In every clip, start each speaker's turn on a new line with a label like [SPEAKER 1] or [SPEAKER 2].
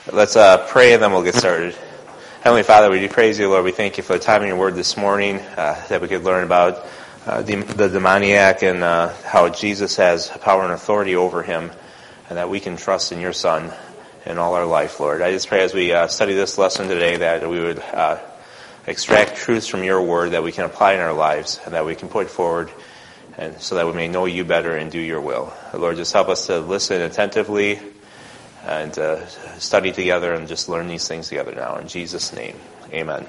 [SPEAKER 1] Let's pray and then we'll get started. Heavenly Father, we do praise you, Lord. We thank you for the time in your word this morning, that we could learn about the demoniac and how Jesus has power and authority over him, and that we can trust in your Son in all our life, Lord. I just pray as we study this lesson today that we would extract truths from your word that we can apply in our lives and that we can put forward, and so that we may know you better and do your will. Lord, just help us to listen attentively and study together and just learn these things together now. In Jesus' name, amen.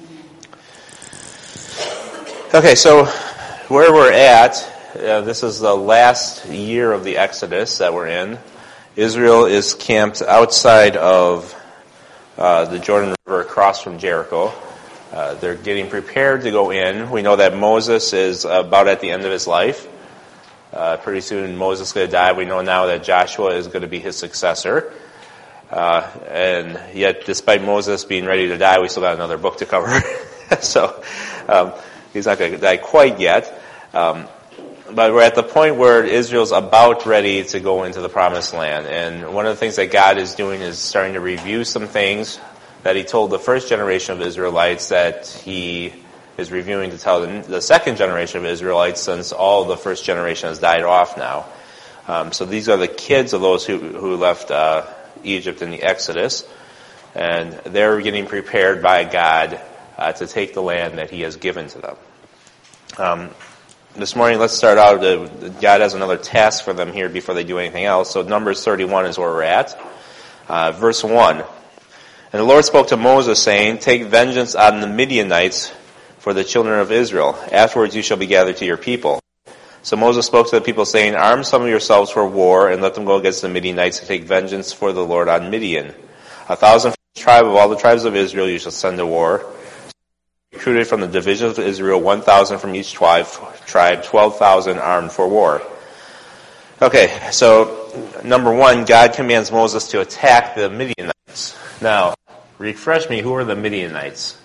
[SPEAKER 1] Okay, so where we're at, this is the last year of the Exodus that we're in. Israel is camped outside of the Jordan River across from Jericho. They're getting prepared to go in. We know that Moses is about at the end of his life. Pretty soon Moses is going to die. We know now that Joshua is going to be his successor. And yet, despite Moses being ready to die, we still got another book to cover. So he's not going to die quite yet. But we're at the point where Israel's about ready to go into the Promised Land. And one of the things that God is doing is starting to review some things that he told the first generation of Israelites that he is reviewing to tell the second generation of Israelites, since all the first generation has died off now. So these are the kids of those who left Egypt in the Exodus, and they're getting prepared by God to take the land that he has given to them. This morning, let's start out. God has another task for them here before they do anything else. So Numbers 31 is where we're at. Verse 1. And the Lord spoke to Moses, saying, "Take vengeance on the Midianites for the children of Israel. Afterwards you shall be gathered to your people." So Moses spoke to the people, saying, "Arm some of yourselves for war, and let them go against the Midianites to take vengeance for the Lord on Midian. 1,000 from each tribe of all the tribes of Israel you shall send to war." Recruited from the divisions of Israel, 1,000 from each tribe, 12,000 armed for war. Okay, so number one, God commands Moses to attack the Midianites. Now, refresh me, who are the Midianites?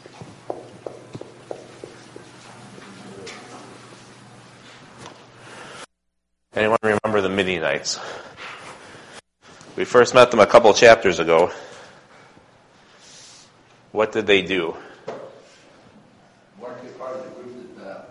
[SPEAKER 1] Anyone remember the Midianites? We first met them a couple chapters ago. What did they do?
[SPEAKER 2] Weren't they part of the group that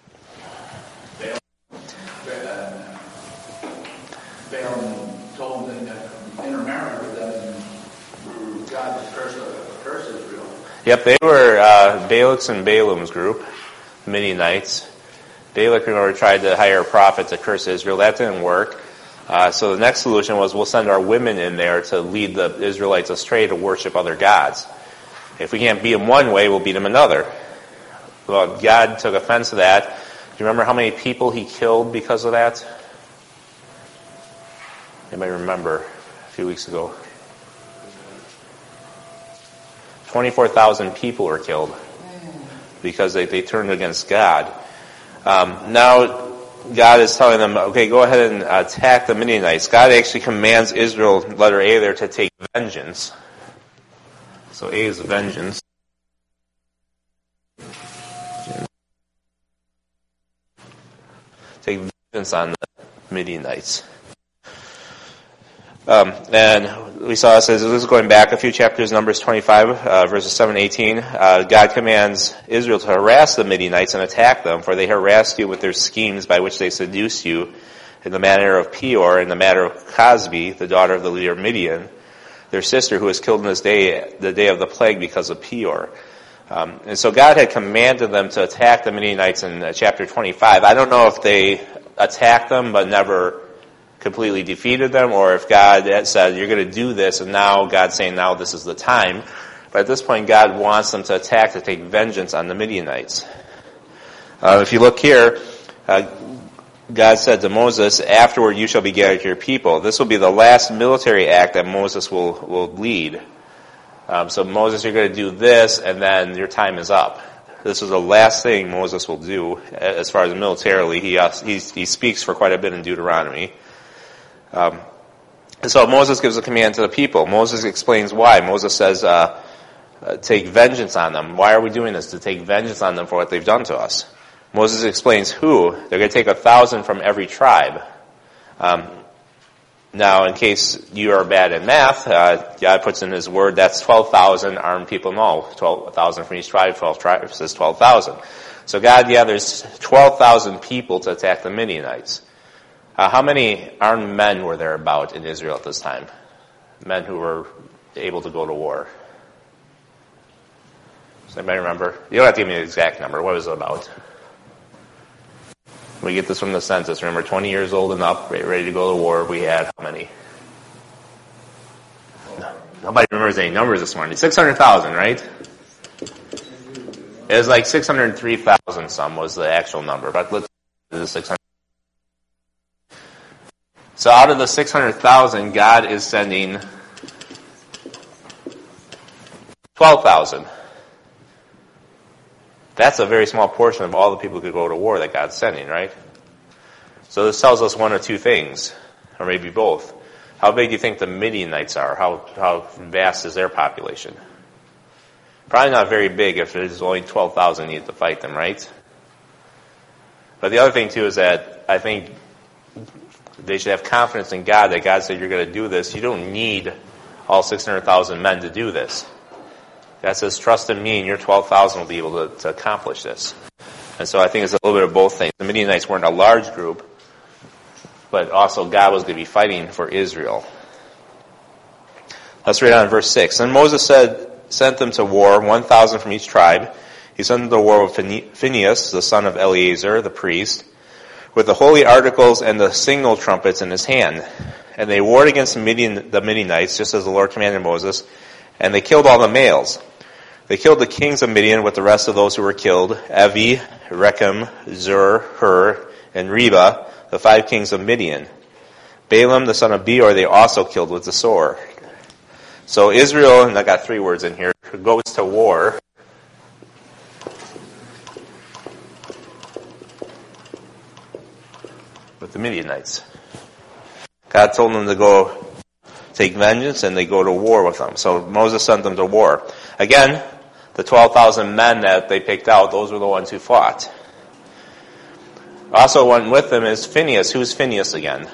[SPEAKER 2] Balaam told them to intermarry with them and God would curse Israel?
[SPEAKER 1] Yep, they were Balak's and Balaam's group, Midianites. Balak, remember, tried to hire a prophet to curse Israel. That didn't work. So the next solution was, we'll send our women in there to lead the Israelites astray to worship other gods. If we can't beat them one way, we'll beat them another. Well, God took offense to that. Do you remember how many people he killed because of that? Anybody remember a few weeks ago? 24,000 people were killed because they turned against God. Now God is telling them, okay, go ahead and attack the Midianites. God actually commands Israel, letter A there, to take vengeance. So A is vengeance. Take vengeance on the Midianites. And we saw, it says, this is going back a few chapters, Numbers 25, verses 7 and 18. God commands Israel to harass the Midianites and attack them, for they harassed you with their schemes by which they seduced you in the matter of Peor, in the matter of Cosbi, the daughter of the leader of Midian, their sister, who was killed in this day, the day of the plague, because of Peor. And so God had commanded them to attack the Midianites in chapter 25. I don't know if they attacked them but never completely defeated them, or if God had said, you're going to do this, and now God's saying, now this is the time. But at this point, God wants them to attack, to take vengeance on the Midianites. If you look here, God said to Moses, "Afterward you shall be gathered to your people." This will be the last military act that Moses will lead. So Moses, you're going to do this, and then your time is up. This is the last thing Moses will do as far as militarily. He speaks for quite a bit in Deuteronomy. So Moses gives a command to the people. Moses explains why. Moses says, take vengeance on them. Why are we doing this? To take vengeance on them for what they've done to us. Moses explains who. They're going to take 1,000 from every tribe. Now, in case you are bad at math, God puts in His Word, that's 12,000 armed people. No, 12,000 from each tribe, 12 tribes is 12,000. So God gathers 12,000 people to attack the Midianites. How many armed men were there about in Israel at this time? Men who were able to go to war. Does anybody remember? You don't have to give me the exact number. What was it about? We get this from the census. Remember, 20 years old and up, ready to go to war. We had how many? Nobody remembers any numbers this morning. 600,000, right? It was like 603,000 some was the actual number. But let's do the 600. So out of the 600,000, God is sending 12,000. That's a very small portion of all the people who could go to war that God's sending, right? So this tells us one of two things, or maybe both. How big do you think the Midianites are? How vast is their population? Probably not very big if there's only 12,000 needed to fight them, right? But the other thing, too, is that I think they should have confidence in God that God said you're going to do this. You don't need all 600,000 men to do this. God says, trust in me and your 12,000 will be able to accomplish this. And so I think it's a little bit of both things. The Midianites weren't a large group, but also God was going to be fighting for Israel. Let's read on in verse 6. And Moses sent them to war, 1,000 from each tribe. He sent them to war with Phinehas, the son of Eleazar, the priest, with the holy articles and the signal trumpets in his hand. And they warred against the Midianites, just as the Lord commanded Moses, and they killed all the males. They killed the kings of Midian with the rest of those who were killed, Evi, Rechem, Zur, Hur, and Reba, the 5 kings of Midian. Balaam, the son of Beor, they also killed with the sword. So Israel, and I got 3 words in here, goes to war. With the Midianites. God told them to go take vengeance, and they go to war with them. So Moses sent them to war. Again, the 12,000 men that they picked out, those were the ones who fought. Also went with them is Phinehas. Who's Phinehas again?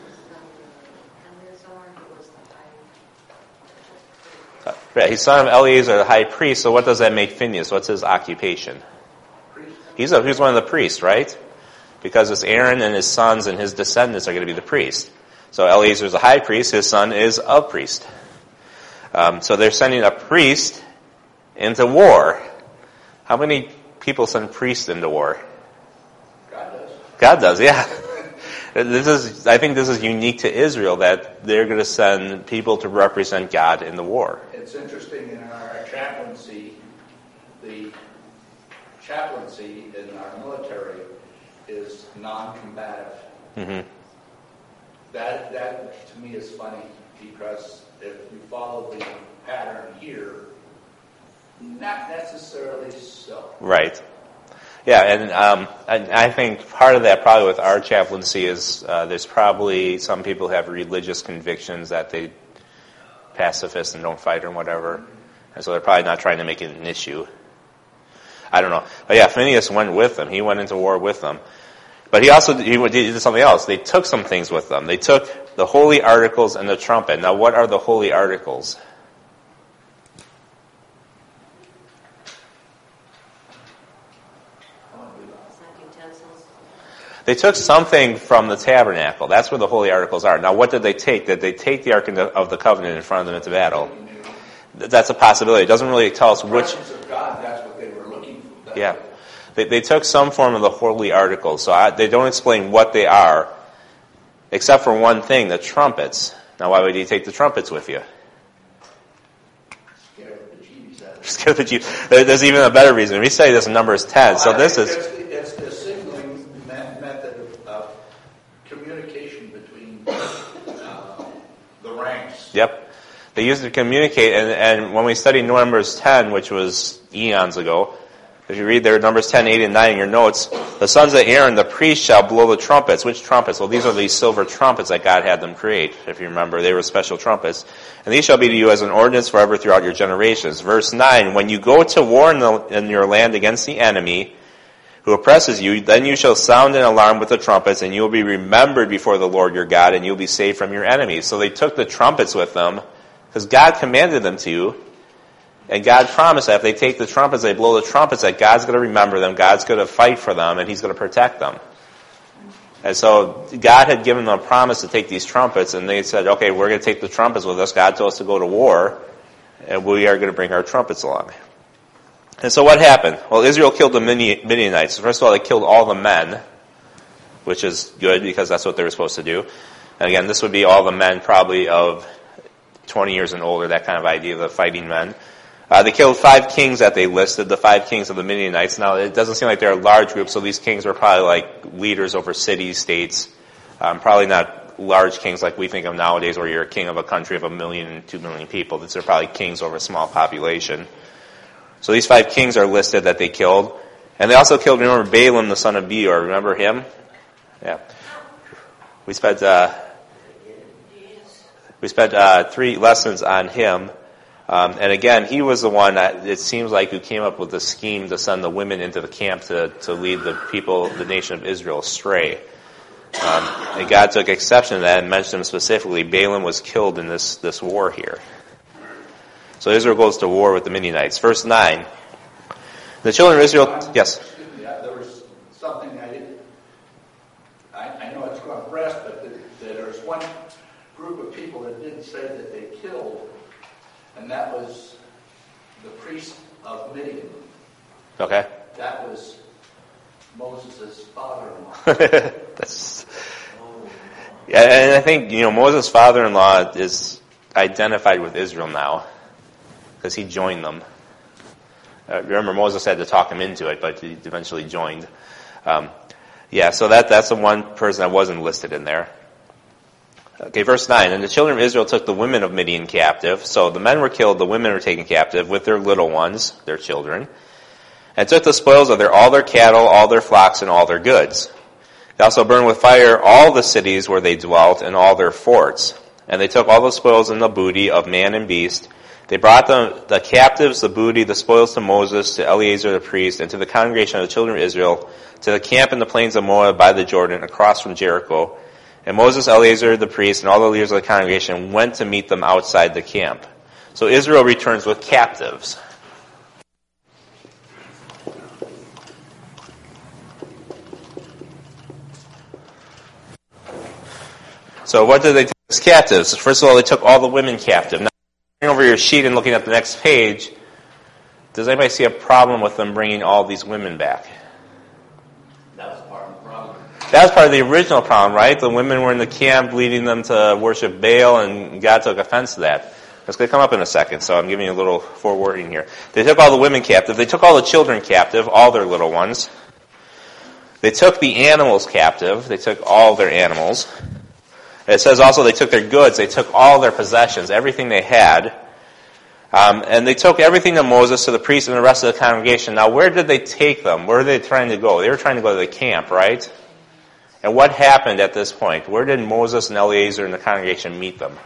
[SPEAKER 1] He's son of Eleazar, the high priest. So what does that make Phinehas? What's his occupation? He's one of the priests, right? Because it's Aaron and his sons and his descendants are going to be the priest. So Eleazar is a high priest. His son is a priest. So they're sending a priest into war. How many people send priests into war?
[SPEAKER 2] God does.
[SPEAKER 1] God does, yeah. I think this is unique to Israel, that they're going to send people to represent God in the war.
[SPEAKER 2] It's interesting, in our chaplaincy, the chaplaincy in our military is non-combative.
[SPEAKER 1] Mm-hmm.
[SPEAKER 2] That to me is funny, because if you follow the pattern here, not necessarily so.
[SPEAKER 1] Right. Yeah, and I think part of that probably with our chaplaincy is there's probably some people who have religious convictions that they pacifist and don't fight or whatever, and so they're probably not trying to make it an issue. I don't know. But yeah, Phinehas went with them. He went into war with them. But he did something else. They took some things with them. They took the holy articles and the trumpet. Now, what are the holy articles? They took something from the tabernacle. That's where the holy articles are. Now, what did they take? Did they take the Ark of the Covenant in front of them into battle? That's a possibility. It doesn't really tell us which.
[SPEAKER 2] The presence of God, that's what they were looking for.
[SPEAKER 1] Yeah. They took some form of the holy articles. So they don't explain what they are, except for one thing, the trumpets. Now, why would you take the trumpets with you? Scare the Jews. There's even a better reason. We say this in Numbers 10.
[SPEAKER 2] Well,
[SPEAKER 1] so this is...
[SPEAKER 2] It's the signaling method of communication between the ranks.
[SPEAKER 1] Yep. They used it to communicate, and when we studied Numbers 10, which was eons ago, if you read there, Numbers 10, 8, and 9 in your notes, the sons of Aaron, the priests, shall blow the trumpets. Which trumpets? Well, these are these silver trumpets that God had them create. If you remember, they were special trumpets. And these shall be to you as an ordinance forever throughout your generations. Verse 9, when you go to war in your land against the enemy, who oppresses you, then you shall sound an alarm with the trumpets, and you will be remembered before the Lord your God, and you will be saved from your enemies. So they took the trumpets with them, because God commanded them to, and God promised that if they take the trumpets, they blow the trumpets, that God's going to remember them, God's going to fight for them, and He's going to protect them. And so God had given them a promise to take these trumpets, and they said, okay, we're going to take the trumpets with us. God told us to go to war, and we are going to bring our trumpets along. And so what happened? Well, Israel killed the Midianites. First of all, they killed all the men, which is good because that's what they were supposed to do. And again, this would be all the men probably of 20 years and older, that kind of idea, the fighting men. They killed 5 kings that they listed, the 5 kings of the Midianites. Now, it doesn't seem like they're a large group, so these kings were probably like leaders over cities, states. Probably not large kings like we think of nowadays where you're a king of a country of 1 million, 2 million people. These are probably kings over a small population. So these 5 kings are listed that they killed. And they also killed, remember, Balaam, the son of Beor. Remember him? Yeah. We spent 3 lessons on him. And again, he was the one that it seems like who came up with the scheme to send the women into the camp to lead the people, the nation of Israel, astray. And God took exception to that and mentioned him specifically. Balaam was killed in this war here. So Israel goes to war with the Midianites. Verse 9. The children of Israel... Yes?
[SPEAKER 2] There was something I know it's going to rest, but there was one group of people that didn't say that they killed, and that was the priest of Midian.
[SPEAKER 1] Okay.
[SPEAKER 2] That was Moses' father-in-law.
[SPEAKER 1] Yeah, and I think, Moses' father-in-law is identified with Israel now, because he joined them. Remember, Moses had to talk him into it, but he eventually joined. So that's the one person that wasn't listed in there. Okay, verse 9. And the children of Israel took the women of Midian captive. So the men were killed, the women were taken captive with their little ones, their children, and took the spoils of all their cattle, all their flocks, and all their goods. They also burned with fire all the cities where they dwelt and all their forts. And they took all the spoils and the booty of man and beast. They brought the captives, the booty, the spoils to Moses, to Eleazar the priest, and to the congregation of the children of Israel, to the camp in the plains of Moab by the Jordan, across from Jericho. And Moses, Eleazar the priest, and all the leaders of the congregation went to meet them outside the camp. So Israel returns with captives. So what did they take as captives? First of all, they took all the women captive. Now, looking over your sheet and looking at the next page, does anybody see a problem with them bringing all these women back?
[SPEAKER 2] That was part of the problem.
[SPEAKER 1] That was part of the original problem, right? The women were in the camp leading them to worship Baal, and God took offense to that. That's going to come up in a second, so I'm giving you a little forewording here. They took all the women captive. They took all the children captive, all their little ones. They took the animals captive. They took all their animals. It says also they took their goods. They took all their possessions, everything they had. And they took everything to Moses, to the priest, and the rest of the congregation. Now, where did they take them? Where were they trying to go? They were trying to go to the camp, right? And what happened at this point? Where did Moses and Eleazar and the congregation meet them?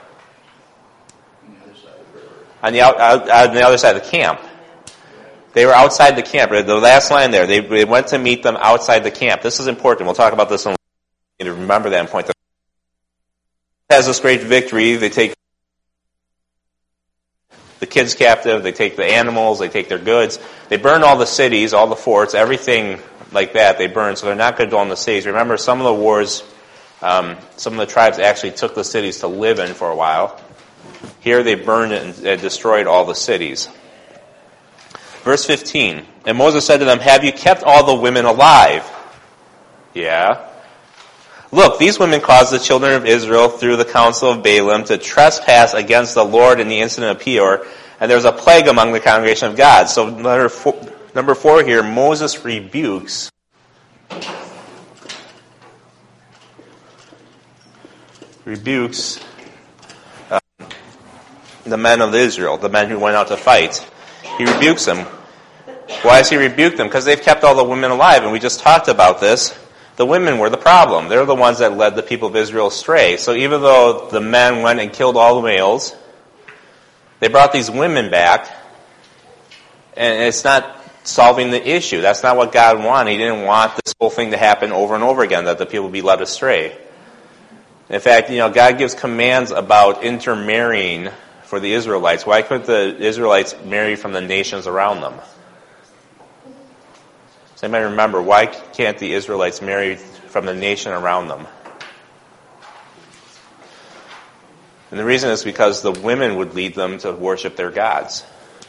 [SPEAKER 1] On the other side of the camp. They were outside the camp. The last line there, they went to meet them outside the camp. This is important. We'll talk about this in a little bit. Remember that and point that out. Has this great victory. They take the kids captive, they take the animals, they take their goods. They burn all the cities, all the forts, everything like that they burn, so they're not going to dwell in the cities. Remember, some of the wars, some of the tribes actually took the cities to live in for a while. Here they burned it and destroyed all the cities. Verse 15, and Moses said to them, "Have you kept all the women alive?" Yeah. "Look, these women caused the children of Israel through the counsel of Balaam to trespass against the Lord in the incident of Peor, and there was a plague among the congregation of God." So number 4 here, Moses rebukes the men of Israel, the men who went out to fight. He rebukes them. Why does he rebuke them? Because they've kept all the women alive, and we just talked about this. The women were the problem. They're the ones that led the people of Israel astray. So even though the men went and killed all the males, they brought these women back, and it's not solving the issue. That's not what God wanted. He didn't want this whole thing to happen over and over again, that the people be led astray. In fact, God gives commands about intermarrying for the Israelites. Why couldn't the Israelites marry from the nations around them? Does anybody remember, why can't the Israelites marry from the nation around them? And the reason is because the women would lead them to worship their gods.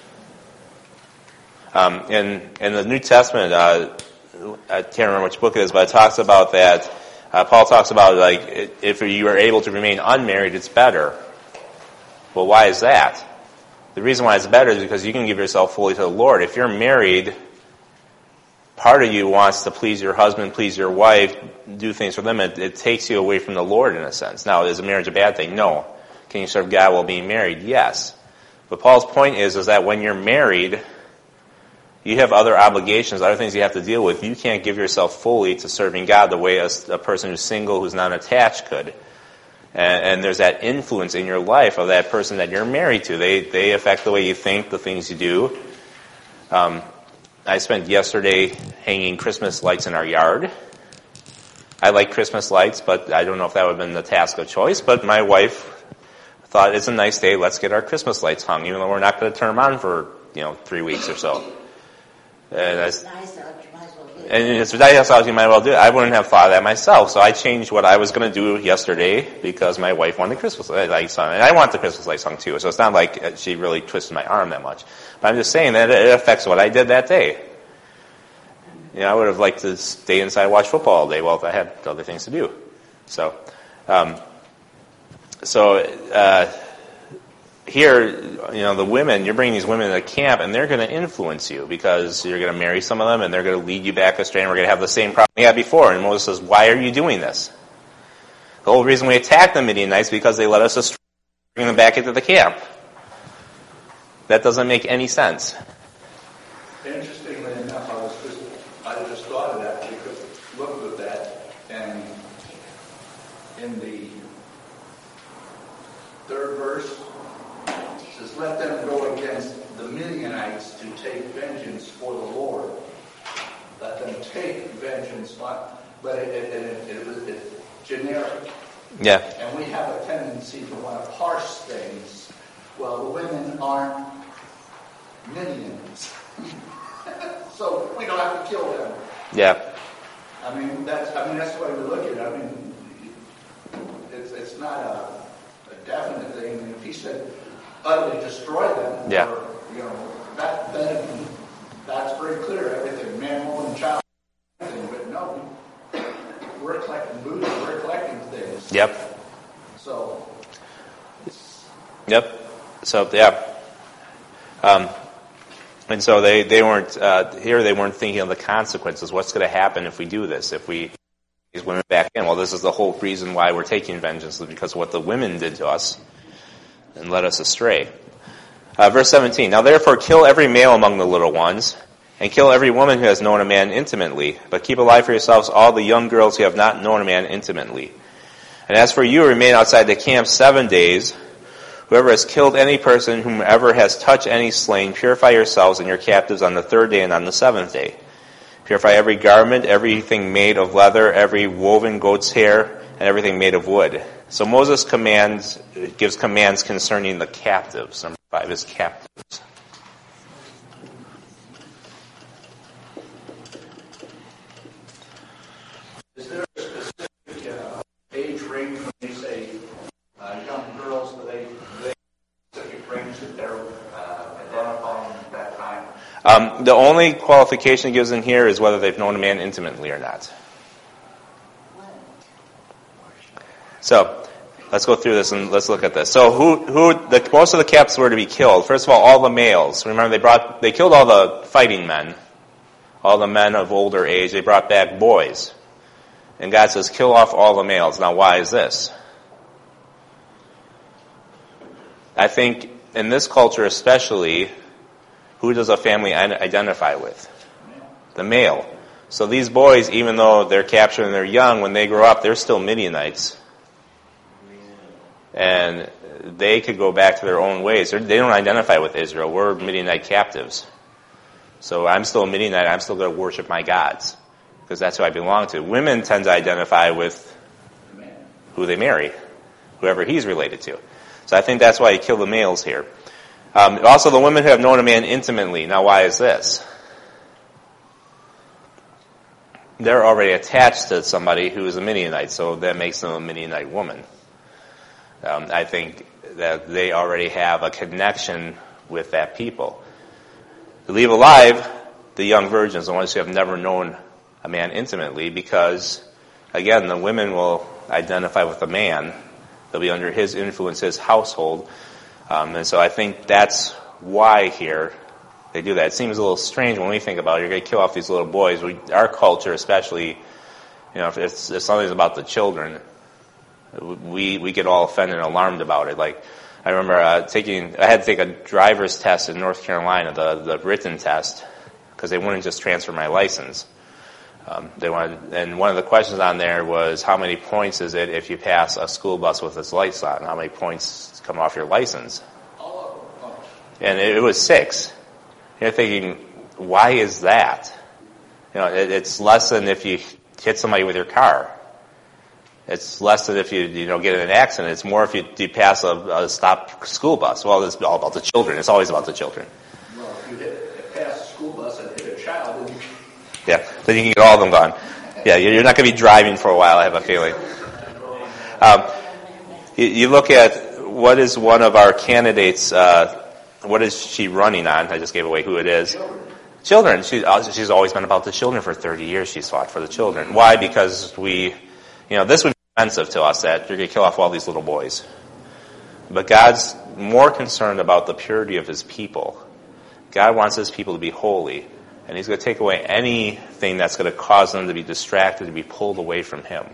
[SPEAKER 1] In the New Testament, I can't remember which book it is, but it talks about that. Paul talks about, if you are able to remain unmarried, it's better. Well, why is that? The reason why it's better is because you can give yourself fully to the Lord. If you're married, part of you wants to please your husband, please your wife, do things for them. It takes you away from the Lord in a sense. Now, is a marriage a bad thing? No. Can you serve God while being married? Yes. But Paul's point is that when you're married, you have other obligations, other things you have to deal with. You can't give yourself fully to serving God the way a person who's single, who's not attached could. And there's that influence in your life of that person that you're married to. They affect the way you think, the things you do. I spent yesterday hanging Christmas lights in our yard. I like Christmas lights, but I don't know if that would have been the task of choice. But my wife thought, it's a nice day, let's get our Christmas lights hung, even though we're not going to turn them on for 3 weeks or so. And it's nice out, you might as well do it. And it's nice out, you might as well do it. I wouldn't have thought of that myself, so I changed what I was going to do yesterday because my wife wanted Christmas lights hung, and I want the Christmas lights hung too. So it's not like she really twisted my arm that much. But I'm just saying that it affects what I did that day. I would have liked to stay inside and watch football all day. Well, I had other things to do. So, here, the women, you're bringing these women to camp, and they're going to influence you because you're going to marry some of them, and they're going to lead you back astray, and we're going to have the same problem we had before. And Moses says, why are you doing this? The whole reason we attacked the Midianites is because they led us astray, bring them back into the camp. That doesn't make any sense.
[SPEAKER 2] Interestingly enough, I just thought of that because looked at that, and in the third verse, it says, let them go against the Midianites to take vengeance for the Lord. Let them take vengeance, but it was generic.
[SPEAKER 1] Yeah.
[SPEAKER 2] And we have a tendency to want to parse things. Well, the women aren't Midianites. So we don't have to kill them.
[SPEAKER 1] Yeah.
[SPEAKER 2] That's the way we look at it. It's not a definite thing. If he said utterly destroy them,
[SPEAKER 1] yeah.
[SPEAKER 2] That's very clear. Everything, man, woman, child, everything. But no, we're collecting booty. We're collecting things.
[SPEAKER 1] Yep.
[SPEAKER 2] So.
[SPEAKER 1] Yep. So yeah. And so they weren't here. They weren't thinking of the consequences. What's going to happen if we do this? If we these women back in? Well, this is the whole reason why we're taking vengeance, is because of what the women did to us and led us astray. Verse 17. Now therefore kill every male among the little ones, and kill every woman who has known a man intimately. But keep alive for yourselves all the young girls who have not known a man intimately. And as for you, remain outside the camp 7 days. Whoever has killed any person, whomever has touched any slain, purify yourselves and your captives on the 3rd day and on the 7th day. Purify every garment, everything made of leather, every woven goat's hair, and everything made of wood. So Moses gives commands concerning the captives. Number 5 is captives.
[SPEAKER 2] Is there a specific age range when you say young girls? Do they specific range that they're identifying at that time?
[SPEAKER 1] The only qualification it gives in here is whether they've known a man intimately or not. So let's go through this and let's look at this. So most of the captives were to be killed. First of all the males. Remember, they killed all the fighting men, all the men of older age. They brought back boys. And God says, kill off all the males. Now, why is this? I think in this culture especially, who does a family identify with? The male. So these boys, even though they're captured and they're young, when they grow up, they're still Midianites. And they could go back to their own ways. They don't identify with Israel. We're Midianite captives. So I'm still a Midianite. I'm still going to worship my gods because that's who I belong to. Women tend to identify with who they marry, whoever he's related to. So I think that's why he killed the males here. Also, the women who have known a man intimately. Now, why is this? They're already attached to somebody who is a Midianite, so that makes them a Midianite woman. I think that they already have a connection with that people. To leave alive the young virgins, the ones who have never known a man intimately, because, again, the women will identify with the man. They'll be under his influence, his household. And so I think that's why here they do that. It seems a little strange when we think about it. You're going to kill off these little boys. Our culture especially, if something's about the children, we get all offended and alarmed about it. Like, I remember I had to take a driver's test in North Carolina, the written test, because they wouldn't just transfer my license. And one of the questions on there was, how many points is it if you pass a school bus with its lights on? How many points come off your license? And it was 6. You're thinking, why is that? It's less than if you hit somebody with your car. It's less than if you get in an accident. It's more if you pass a stopped school bus. Well, it's all about the children. It's always about the children.
[SPEAKER 2] Well, if you pass a school bus and hit a child, then
[SPEAKER 1] then you can get all of them gone. Yeah, you're not going to be driving for a while, I have a feeling. You look at what is one of our candidates, what is she running on? I just gave away who it is. Children. She's always been about the children for 30 years. She's fought for the children. Why? Because this would be offensive to us that you're going to kill off all these little boys. But God's more concerned about the purity of his people. God wants his people to be holy. And he's going to take away anything that's going to cause them to be distracted, to be pulled away from him.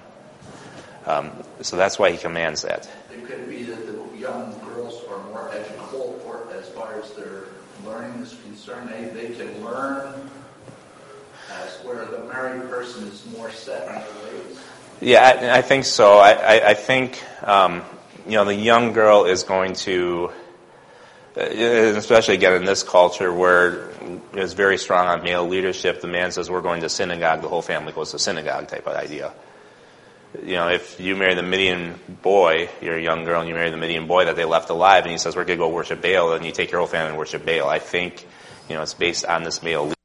[SPEAKER 1] So that's why he commands that.
[SPEAKER 2] It could be that the young girls are more educated as far as their learning is concerned. They can learn where the married person is more set in their ways.
[SPEAKER 1] Yeah, I think so. I think, the young girl is going to, especially again in this culture where it's very strong on male leadership, the man says, we're going to synagogue, the whole family goes to synagogue type of idea. If you marry the Midian boy, you're a young girl, and you marry the Midian boy that they left alive, and he says, we're going to go worship Baal, and you take your whole family and worship Baal. I think, it's based on this male leadership.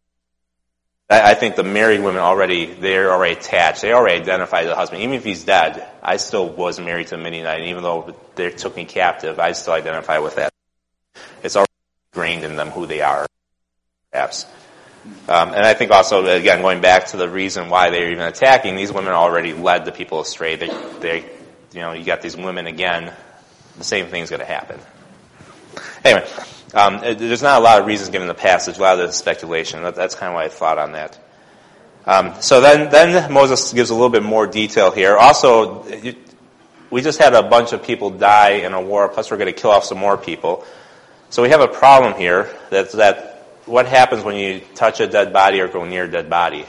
[SPEAKER 1] I think the married women they're already attached. They already identify the husband. Even if he's dead, I still was married to a Midianite, and even though they took me captive, I still identify with that. It's already ingrained in them who they are, perhaps. And I think also, again, going back to the reason why they're even attacking, these women already led the people astray. You got these women again, the same thing's going to happen. Anyway, there's not a lot of reasons given in the passage, a lot of the speculation. That's kind of what I thought on that. So then Moses gives a little bit more detail here. Also, we just had a bunch of people die in a war, plus we're going to kill off some more people. So we have a problem here that what happens when you touch a dead body or go near a dead body?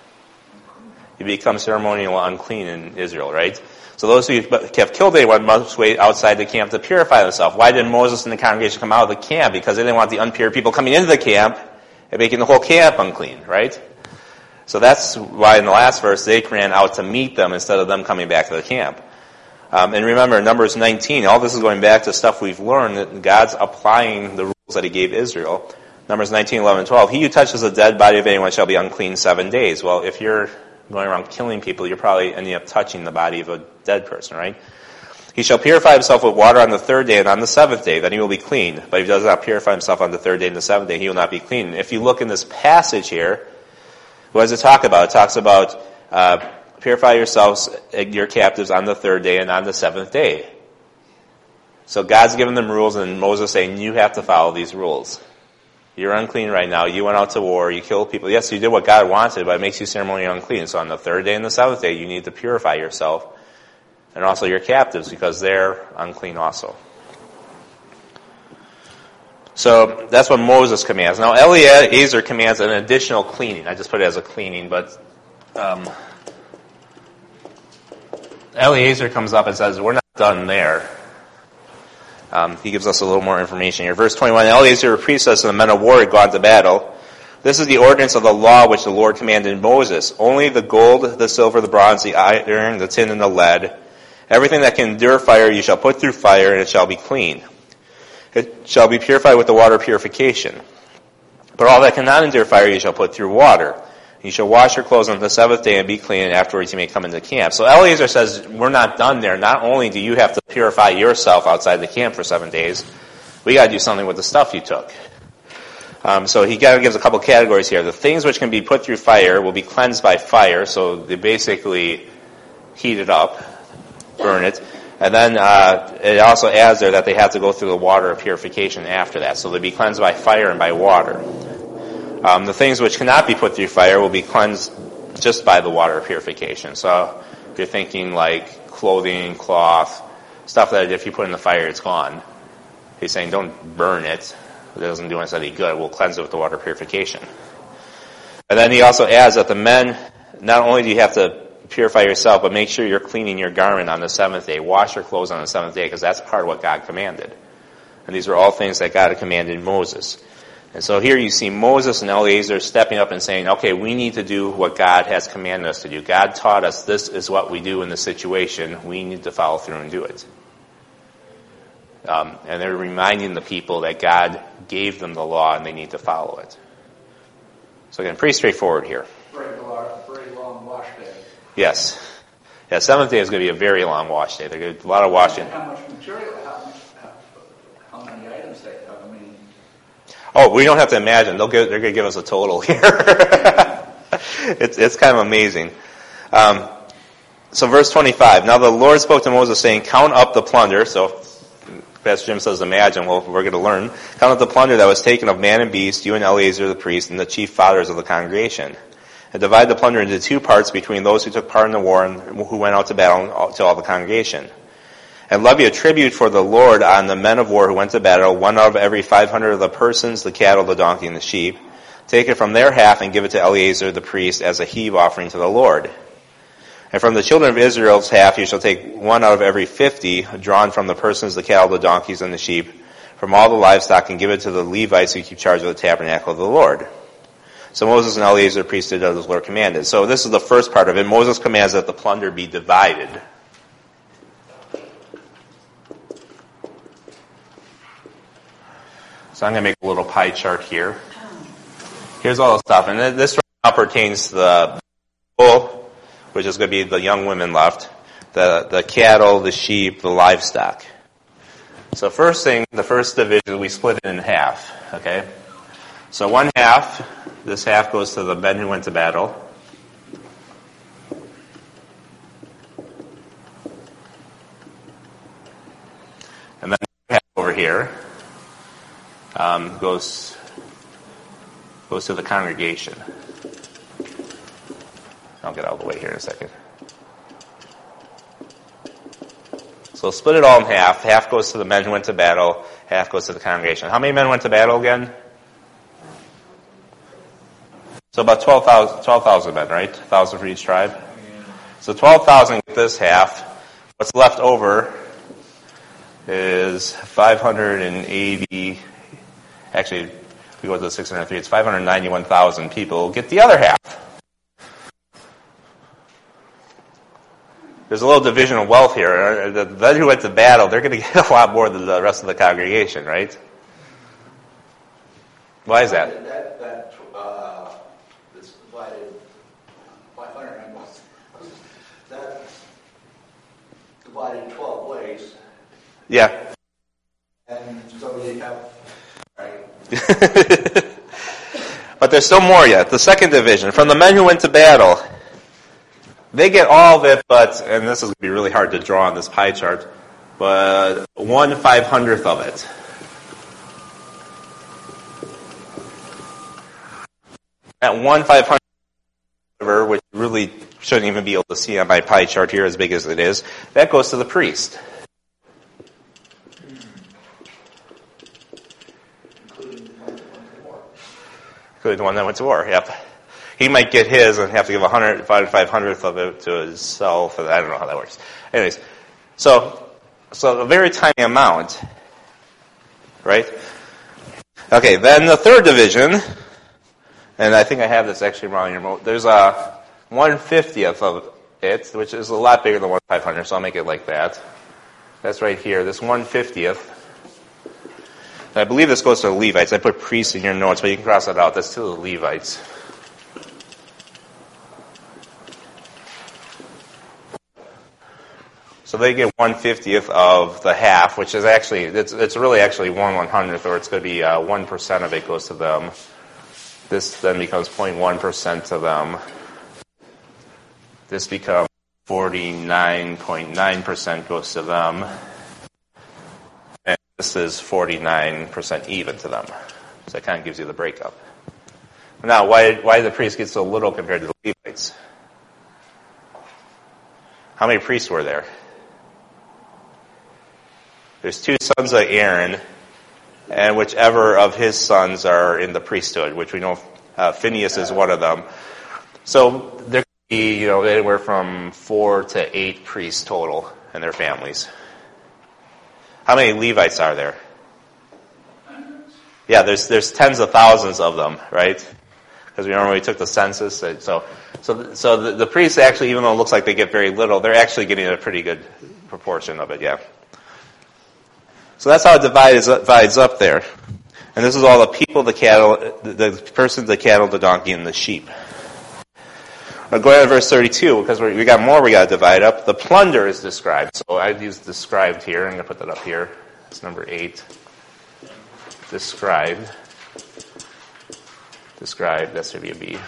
[SPEAKER 1] You become ceremonially unclean in Israel, right? So those who have killed anyone must wait outside the camp to purify themselves. Why didn't Moses and the congregation come out of the camp? Because they didn't want the impure people coming into the camp and making the whole camp unclean, right? So that's why in the last verse they ran out to meet them instead of them coming back to the camp. And remember, Numbers 19, all this is going back to stuff we've learned, that God's applying the rules that he gave Israel. Numbers 19, 11, and 12. He who touches the dead body of anyone shall be unclean 7 days. Well, if you're going around killing people, you're probably ending up touching the body of a dead person, right? He shall purify himself with water on the 3rd day and on the 7th day, then he will be clean. But if he does not purify himself on the 3rd day and the 7th day, he will not be clean. If you look in this passage here, what does it talk about? It talks about purify yourselves, your captives, on the 3rd day and on the 7th day. So God's given them rules, and Moses saying, you have to follow these rules. You're unclean right now. You went out to war. You killed people. Yes, you did what God wanted, but it makes you ceremonially unclean. So on the 3rd day and the 7th day, you need to purify yourself. And also your captives, because they're unclean also. So that's what Moses commands. Now Eliezer commands an additional cleaning. I just put it as a cleaning, but Eliezer comes up and says, we're not done there. He gives us a little more information here. Verse 21, Eliezer, a priest, says to the men of war who had gone to battle, This is the ordinance of the law which the Lord commanded Moses. Only the gold, the silver, the bronze, the iron, the tin, and the lead, everything that can endure fire you shall put through fire, and it shall be clean. It shall be purified with the water of purification. But all that cannot endure fire you shall put through water. You shall wash your clothes on the seventh day and be clean, and afterwards you may come into the camp. So Eliezer says, we're not done there. Not only do you have to purify yourself outside the camp for 7 days, we got to do something with the stuff you took. So he gives a couple categories here. The things which can be put through fire will be cleansed by fire, so they basically heat it up, burn it. And then it also adds there that they have to go through the water of purification after that. So they'll be cleansed by fire and by water. The things which cannot be put through fire will be cleansed just by the water of purification. So if you're thinking like clothing, cloth, stuff that if you put in the fire, it's gone. He's saying don't burn it. It doesn't do us any good. We'll cleanse it with the water of purification. And then he also adds that the men, not only do you have to purify yourself, but make sure you're cleaning your garment on the seventh day. Wash your clothes on the seventh day, because that's part of what God commanded. And these are all things that God had commanded Moses. And so here you see Moses and Eliezer stepping up and saying, okay, we need to do what God has commanded us to do. God taught us this is what we do in this situation. We need to follow through and do it. And they're reminding the people that God gave them the law and they need to follow it. So again, pretty straightforward here.
[SPEAKER 2] Very long wash day.
[SPEAKER 1] Yes. Yeah, seventh day is going to be a very long wash day. There's going to be a lot of washing.
[SPEAKER 2] How much material, how many items they have? I mean,
[SPEAKER 1] oh, we don't have to imagine. They're going to give us a total here. It's kind of amazing. So verse 25. Now the Lord spoke to Moses saying, count up the plunder. So Pastor Jim says imagine. Well, we're going to learn. Count up the plunder that was taken of man and beast, you and Eliezer the priest, and the chief fathers of the congregation. And divide the plunder into 2 parts between those who took part in the war and who went out to battle to all the congregation. And levy a tribute for the Lord on the men of war who went to battle, 1 out of every 500 of the persons, the cattle, the donkey, and the sheep. Take it from their half and give it to Eliezer the priest as a heave offering to the Lord. And from the children of Israel's half you shall take 1 out of every 50, drawn from the persons, the cattle, the donkeys, and the sheep, from all the livestock, and give it to the Levites who keep charge of the tabernacle of the Lord. So Moses and Eliezer the priest did as the Lord commanded. So this is the first part of it. Moses commands that the plunder be divided. So I'm going to make a little pie chart here. Here's all the stuff. And this right now pertains to the bull, which is going to be the young women left, the cattle, the sheep, the livestock. So first thing, the first division, we split it in half. Okay? So one half, this half goes to the men who went to battle. And then half over here goes to the congregation. I'll get out of the way here in a second. So split it all in half. Half goes to the men who went to battle. Half goes to the congregation. How many men went to battle again? So about 12,000 men, right? 1,000 for each tribe. So 12,000 get this half. What's left over is 580. Actually, if we go to the 603, it's 591,000 people get the other half. There's a little division of wealth here. The men who went to battle, they're going to get a lot more than the rest of the congregation, right? Why is that?
[SPEAKER 2] It's divided 500. That's divided 12 ways.
[SPEAKER 1] Yeah.
[SPEAKER 2] And so you have, right?
[SPEAKER 1] But there's still more yet. The second division, from the men who went to battle, they get all of it, but, and this is going to be really hard to draw on this pie chart, but 1/500th of it. At 1/500th, which you really shouldn't even be able to see on my pie chart here, as big as it is, that goes to the priest. Including the one that went to war, yep. He might get his and have to give 1/500th of it to himself. I don't know how that works. Anyways, so a very tiny amount, right? Okay, then the third division And I think I have this actually wrong here. There's a 1/50th of it, which is a lot bigger than 1/500, so I'll make it like that. That's right here, this 1/50th. And I believe this goes to the Levites. I put priests in your notes, but you can cross that out. That's to the Levites. So they get 1/50th of the half, which is actually, it's really actually 1/100th, or it's going to be 1% of it goes to them. This then becomes 0.1% to them. This becomes 49.9% goes to them. And this is 49% even to them. So that kind of gives you the breakup. Now, why did the priest get so little compared to the Levites? How many priests were there? There's 2 sons of Aaron, and whichever of his sons are in the priesthood, which we know Phinehas is one of them. So there could be, anywhere from 4 to 8 priests total and their families. How many Levites are there? Yeah, there's tens of thousands of them, right? Because we normally took the census. So the priests actually, even though it looks like they get very little, they're actually getting a pretty good proportion of it, yeah. So that's how it divides up there. And this is all the people, the cattle, the persons, the cattle, the donkey, and the sheep. I'll go ahead to verse 32, because we got more we got to divide up. The plunder is described. So I've used described here. I'm going to put that up here. It's number 8. Described. Described, that should be a B.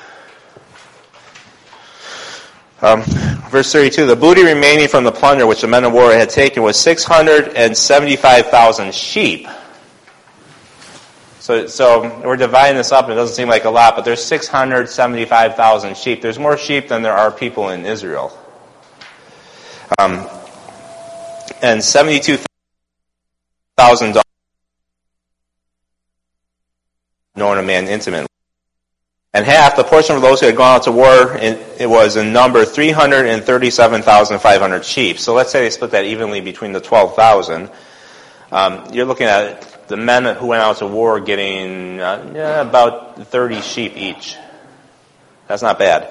[SPEAKER 1] Verse 32, the booty remaining from the plunder which the men of war had taken was 675,000 sheep. So we're dividing this up, and it doesn't seem like a lot, but there's 675,000 sheep. There's more sheep than there are people in Israel. And 72,000 dollars known a man intimately. And half, the portion of those who had gone out to war, it was in number 337,500 sheep. So let's say they split that evenly between the 12,000. You're looking at the men who went out to war getting about 30 sheep each. That's not bad.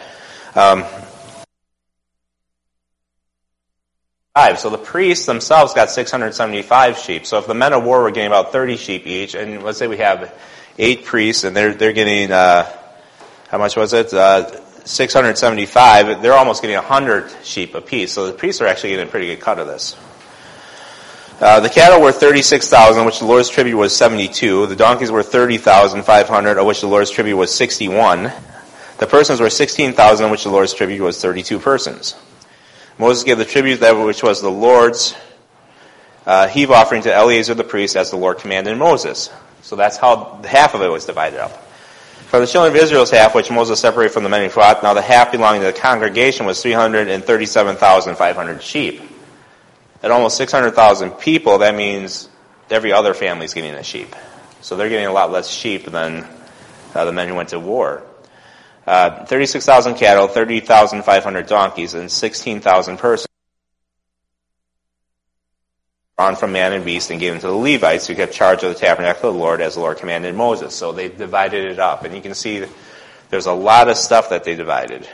[SPEAKER 1] So the priests themselves got 675 sheep. So if the men of war were getting about 30 sheep each, and let's say we have 8 priests, and they're getting... how much was it? 675. They're almost getting 100 sheep apiece. So the priests are actually getting a pretty good cut of this. The cattle were 36,000, which the Lord's tribute was 72. The donkeys were 30,500, of which the Lord's tribute was 61. The persons were 16,000, of which the Lord's tribute was 32 persons. Moses gave the tribute that which was the Lord's heave offering to Eleazar the priest, as the Lord commanded Moses. So that's how half of it was divided up. For the children of Israel's half, which Moses separated from the men who fought, now the half belonging to the congregation was 337,500 sheep. At almost 600,000 people, that means every other family is getting a sheep. So they're getting a lot less sheep than the men who went to war. 36,000 cattle, 30,500 donkeys, and 16,000 persons drawn from man and beast and given to the Levites, who kept charge of the tabernacle of the Lord, as the Lord commanded Moses. So they divided it up. And you can see there's a lot of stuff that they divided.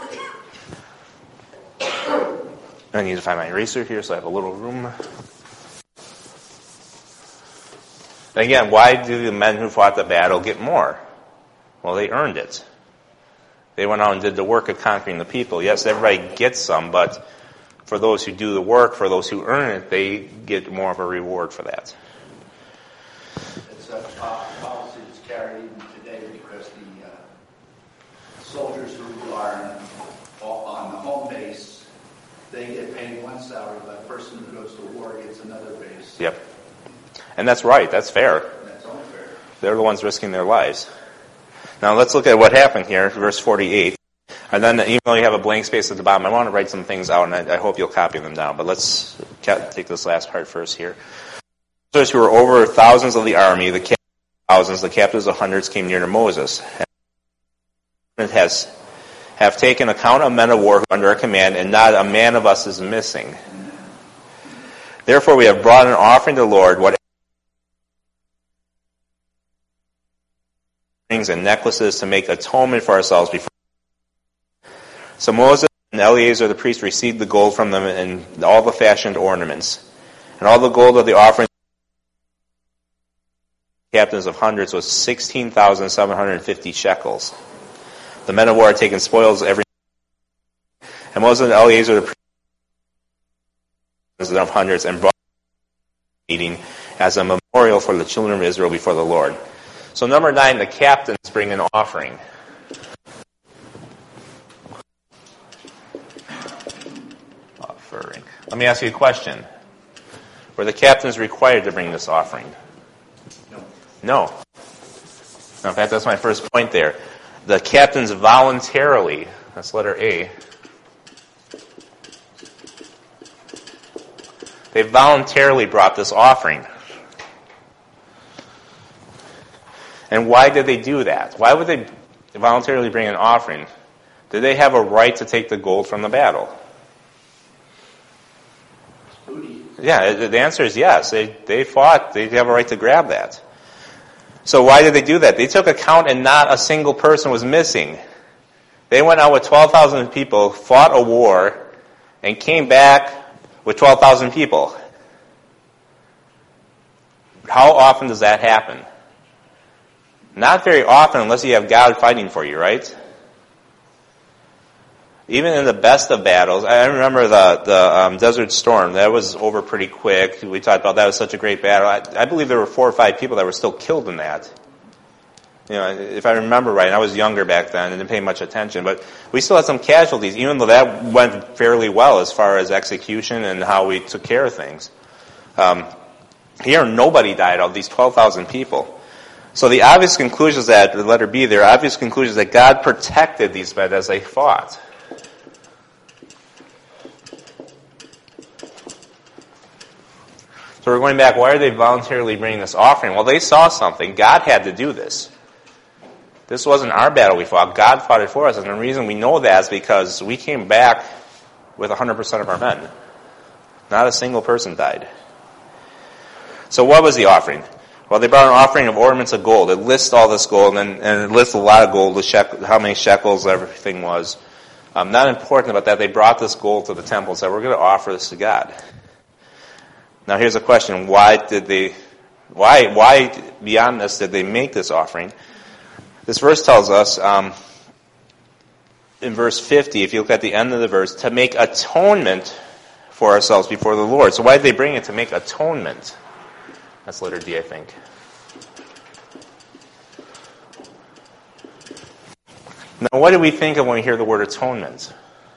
[SPEAKER 1] I need to find my eraser here so I have a little room. And again, why do the men who fought the battle get more? Well, they earned it. They went out and did the work of conquering the people. Yes, everybody gets some, but for those who do the work, for those who earn it, they get more of a reward for that.
[SPEAKER 2] It's a policy that's carried even today, because the soldiers who are on the home base, they get paid one salary, but the person who goes to war gets another base.
[SPEAKER 1] Yep. And that's right. That's fair.
[SPEAKER 2] That's only fair.
[SPEAKER 1] They're the ones risking their lives. Now let's look at what happened here, verse 48. And then, even though you have a blank space at the bottom, I want to write some things out, and I hope you'll copy them down. But let's take this last part first here. Those who were over thousands of the army, the captains of thousands, the captains of hundreds, came near to Moses. And have taken account of men of war who are under our command, and not a man of us is missing. Therefore we have brought an offering to the Lord, what rings and necklaces to make atonement for ourselves before. So Moses and Eleazar the priest received the gold from them and all the fashioned ornaments. And all the gold of the offering captains of hundreds was 16,750 shekels. The men of war had taken spoils every. And Moses and Eleazar the priest of hundreds and brought meeting as a memorial for the children of Israel before the Lord. So number 9, the captains bring an offering. Offering. Let me ask you a question. Were the captains required to bring this offering? No. In fact, that's my first point there. The captains voluntarily, that's letter A, they voluntarily brought this offering. And why did they do that? Why would they voluntarily bring an offering? Did they have a right to take the gold from the battle? Yeah, the answer is yes. They fought. They have a right to grab that. So why did they do that? They took account and not a single person was missing. They went out with 12,000 people, fought a war, and came back with 12,000 people. How often does that happen? Not very often unless you have God fighting for you, right? Even in the best of battles, I remember the Desert Storm. That was over pretty quick. We talked about that. It was such a great battle. I believe there were 4 or 5 people that were still killed in that. You know, if I remember right, I was younger back then and didn't pay much attention, but we still had some casualties, even though that went fairly well as far as execution and how we took care of things. Here, nobody died of these 12,000 people. So the obvious conclusion is that, the letter B there, obvious conclusion is that God protected these men as they fought. So we're going back, why are they voluntarily bringing this offering? Well, they saw something. God had to do this. This wasn't our battle we fought. God fought it for us. And the reason we know that is because we came back with 100% of our men. Not a single person died. So what was the offering? Well, they brought an offering of ornaments of gold. It lists all this gold, and it lists a lot of gold, how many shekels everything was. Not important about that. They brought this gold to the temple and said, we're going to offer this to God. Now here's a question. Why beyond this did they make this offering? This verse tells us, in verse 50, if you look at the end of the verse, to make atonement for ourselves before the Lord. So why did they bring it? To make atonement. That's letter D, I think. Now, what do we think of when we hear the word atonement?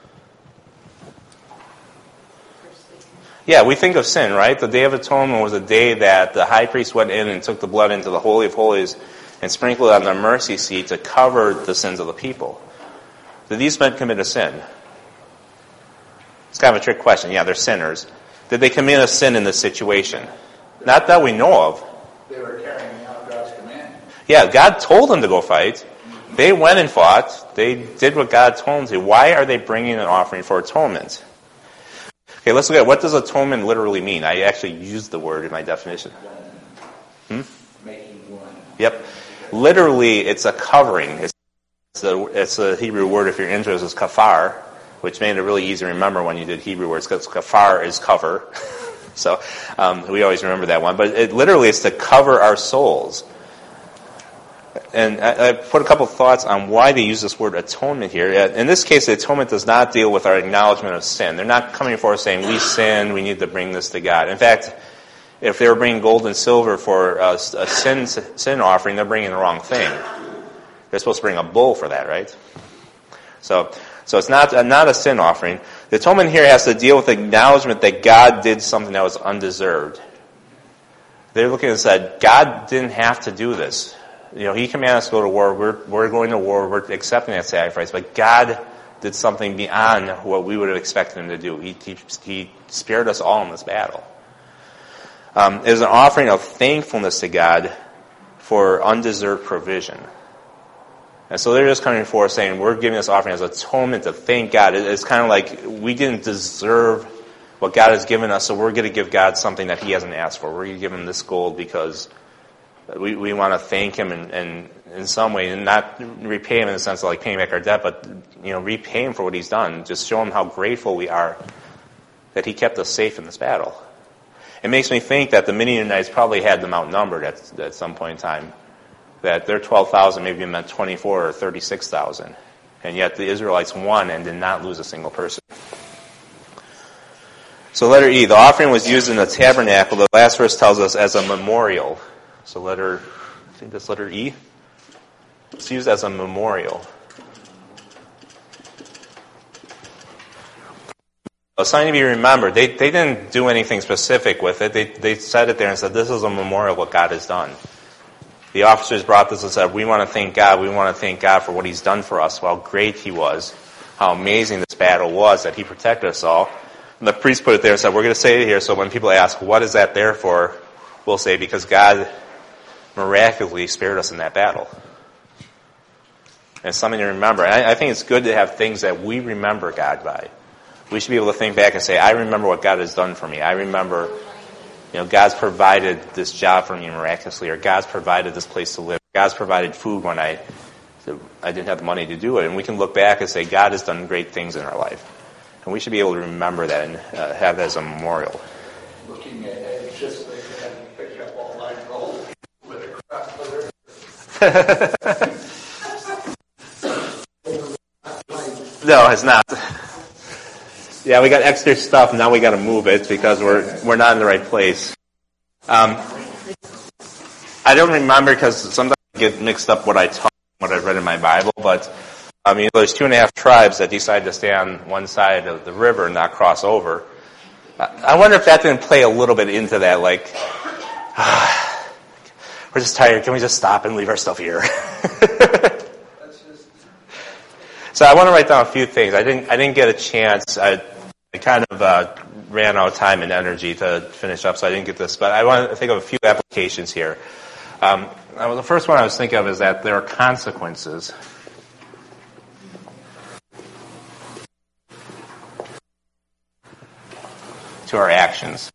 [SPEAKER 1] Yeah, we think of sin, right? The Day of Atonement was a day that the high priest went in and took the blood into the Holy of Holies and sprinkled it on the mercy seat to cover the sins of the people. Did these men commit a sin? It's kind of a trick question. Yeah, they're sinners. Did they commit a sin in this situation? Not that we know of.
[SPEAKER 2] They were carrying out God's command.
[SPEAKER 1] Yeah, God told them to go fight. They went and fought. They did what God told them to. Why are they bringing an offering for atonement? Okay, let's look at what does atonement literally mean. I actually used the word in my definition.
[SPEAKER 2] Making one.
[SPEAKER 1] Yep. Literally, it's a covering. It's a Hebrew word, if you're interested, is kafar, which made it really easy to remember when you did Hebrew words, because kafar is cover. So we always remember that one. But it literally is to cover our souls. And I put a couple of thoughts on why they use this word atonement here. In this case, the atonement does not deal with our acknowledgement of sin. They're not coming forward saying, we sinned, we need to bring this to God. In fact, if they were bringing gold and silver for a sin offering, they're bringing the wrong thing. They're supposed to bring a bull for that, right? So it's not a sin offering. The atonement here has to deal with the acknowledgement that God did something that was undeserved. They're looking and said, God didn't have to do this. You know, He commanded us to go to war. We're going to war. We're accepting that sacrifice. But God did something beyond what we would have expected Him to do. He spared us all in this battle. It was an offering of thankfulness to God for undeserved provision. And so they're just coming forward saying, we're giving this offering as atonement to thank God. It's kind of like we didn't deserve what God has given us, so we're going to give God something that He hasn't asked for. We're going to give Him this gold because we want to thank him and in some way, and not repay him in the sense of like paying back our debt, but repay him for what he's done. Just show him how grateful we are that he kept us safe in this battle. It makes me think that the Midianites probably had them outnumbered at some point in time. That their 12,000 maybe meant 24 or 36,000. And yet the Israelites won and did not lose a single person. So letter E, the offering was used in the tabernacle. The last verse tells us as a memorial. So I think that's letter E. It's used as a memorial. It's something to be remembered. They didn't do anything specific with it. They said it there and said, this is a memorial of what God has done. The officers brought this and said, we want to thank God. We want to thank God for what he's done for us, how great he was, how amazing this battle was, that he protected us all. And the priest put it there and said, we're going to say it here, so when people ask, what is that there for? We'll say, because God miraculously spared us in that battle. And it's something to remember. And I think it's good to have things that we remember God by. We should be able to think back and say, I remember what God has done for me. I remember, God's provided this job for me miraculously, or God's provided this place to live. God's provided food when I didn't have the money to do it. And we can look back and say, God has done great things in our life. And we should be able to remember that and have that as a memorial.
[SPEAKER 2] Looking at it, just like I had to pick up all my gold with a crop of
[SPEAKER 1] No, it's not. Yeah, we got extra stuff. Now we got to move it because we're not in the right place. I don't remember because sometimes I get mixed up what I taught, what I read in my Bible. But there's 2.5 tribes that decided to stay on one side of the river and not cross over. I wonder if that didn't play a little bit into that. Like, we're just tired. Can we just stop and leave our stuff here? So I want to write down a few things. I didn't get a chance. I kind of ran out of time and energy to finish up, so I didn't get this. But I want to think of a few applications here. The first one I was thinking of is that there are consequences to our actions.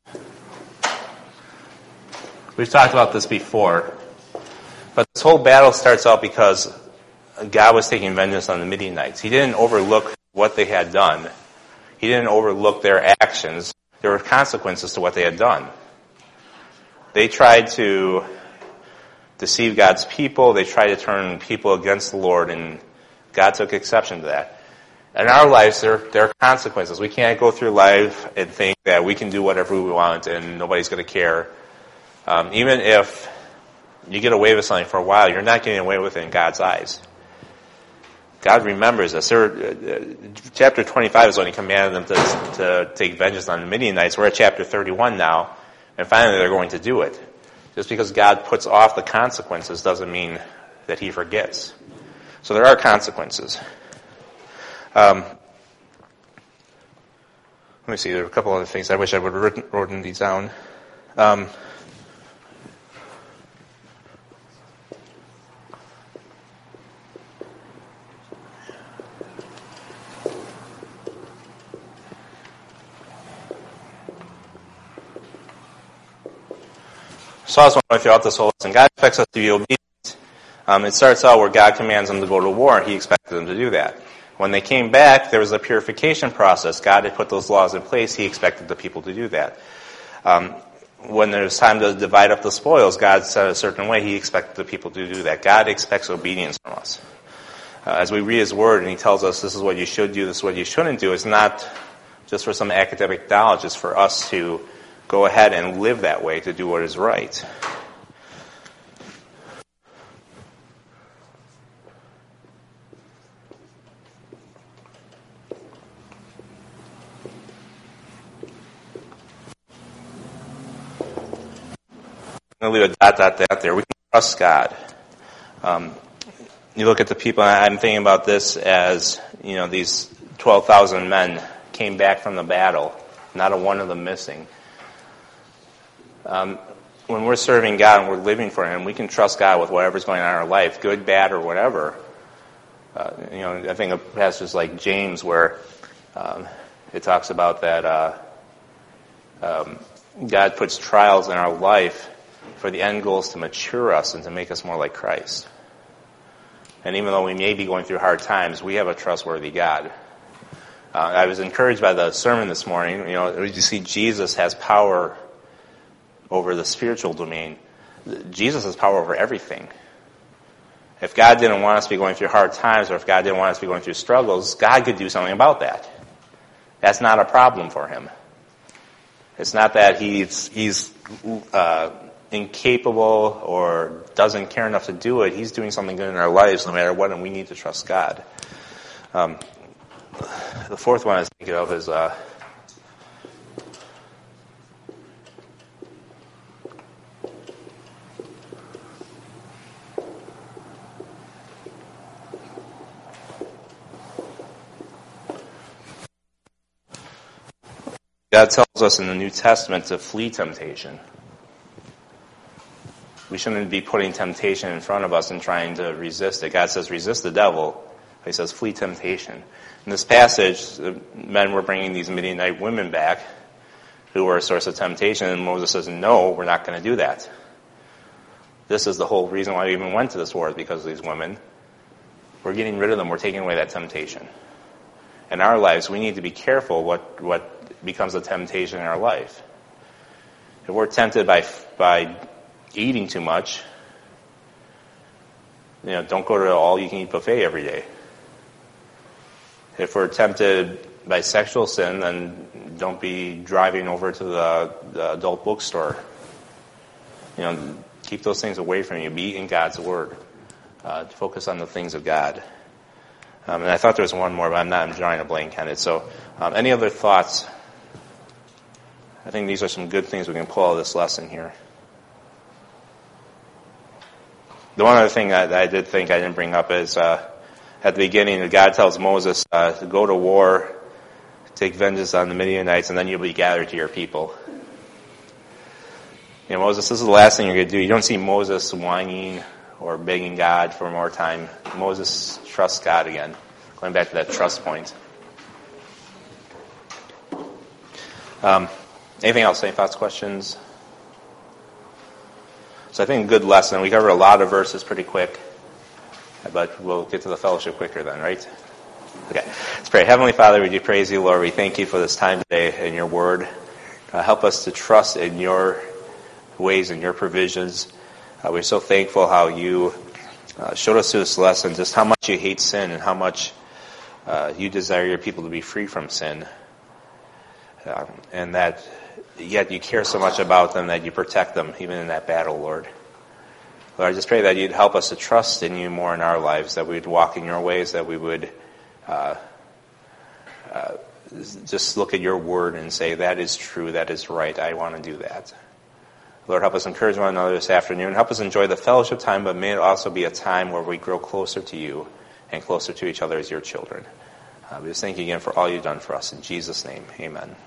[SPEAKER 1] We've talked about this before, but this whole battle starts out because God was taking vengeance on the Midianites. He didn't overlook what they had done. He didn't overlook their actions. There were consequences to what they had done. They tried to deceive God's people. They tried to turn people against the Lord, and God took exception to that. In our lives, there are consequences. We can't go through life and think that we can do whatever we want and nobody's going to care. Even if you get away with something for a while, you're not getting away with it in God's eyes. God remembers us. Chapter 25 is when he commanded them to take vengeance on the Midianites. We're at chapter 31 now, and finally they're going to do it. Just because God puts off the consequences doesn't mean that he forgets. So there are consequences. Let me see, there are a couple other things I wish I would have written these down. So I was wondering throughout this whole lesson, God expects us to be obedient. It starts out where God commands them to go to war. He expected them to do that. When they came back, there was a purification process. God had put those laws in place. He expected the people to do that. When there was time to divide up the spoils, God said a certain way. He expected the people to do that. God expects obedience from us. As we read his word and he tells us this is what you should do, this is what you shouldn't do, it's not just for some academic knowledge. It's for us to go ahead and live that way, to do what is right. I'm going to leave a ... there. We can trust God. You look at the people, and I'm thinking about this as, these 12,000 men came back from the battle, not a one of them missing. When we're serving God and we're living for him, we can trust God with whatever's going on in our life, good, bad, or whatever. I think of passages like James where it talks about that God puts trials in our life for the end goal is to mature us and to make us more like Christ. And even though we may be going through hard times, we have a trustworthy God. I was encouraged by the sermon this morning. You see Jesus has power over the spiritual domain. Jesus has power over everything. If God didn't want us to be going through hard times, or if God didn't want us to be going through struggles, God could do something about that. That's not a problem for him. It's not that he's incapable or doesn't care enough to do it. He's doing something good in our lives no matter what, and we need to trust God. The fourth one I was thinking of is God tells us in the New Testament to flee temptation. We shouldn't be putting temptation in front of us and trying to resist it. God says, resist the devil. He says, flee temptation. In this passage, the men were bringing these Midianite women back who were a source of temptation, and Moses says, no, we're not going to do that. This is the whole reason why we even went to this war, is because of these women. We're getting rid of them. We're taking away that temptation. In our lives, we need to be careful what becomes a temptation in our life. If we're tempted by eating too much, don't go to an all-you-can-eat buffet every day. If we're tempted by sexual sin, then don't be driving over to the adult bookstore. Keep those things away from you. Be in God's Word. Focus on the things of God. And I thought there was one more, but I'm drawing a blank on it. So, any other thoughts? I think these are some good things we can pull out of this lesson here. The one other thing that I did think I didn't bring up is at the beginning, God tells Moses to go to war, take vengeance on the Midianites, and then you'll be gathered to your people. Moses, this is the last thing you're going to do. You don't see Moses whining or begging God for more time. Moses trusts God again. Going back to that trust point. Anything else? Any thoughts, questions? So I think a good lesson. We covered a lot of verses pretty quick, but we'll get to the fellowship quicker then, right? Okay, let's pray. Heavenly Father, we do praise you, Lord. We thank you for this time today in your word. Help us to trust in your ways and your provisions. We're so thankful how you showed us through this lesson just how much you hate sin and how much you desire your people to be free from sin. And that yet you care so much about them that you protect them even in that battle, Lord. Lord, I just pray that you'd help us to trust in you more in our lives, that we'd walk in your ways, that we would just look at your word and say, that is true, that is right, I want to do that. Lord, help us encourage one another this afternoon. Help us enjoy the fellowship time, but may it also be a time where we grow closer to you and closer to each other as your children. We just thank you again for all you've done for us. In Jesus' name, amen.